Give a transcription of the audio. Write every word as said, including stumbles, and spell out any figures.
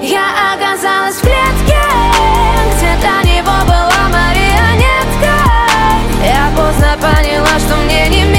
Я оказалась в клетке, где до него была марионетка. Я поздно поняла, что мне не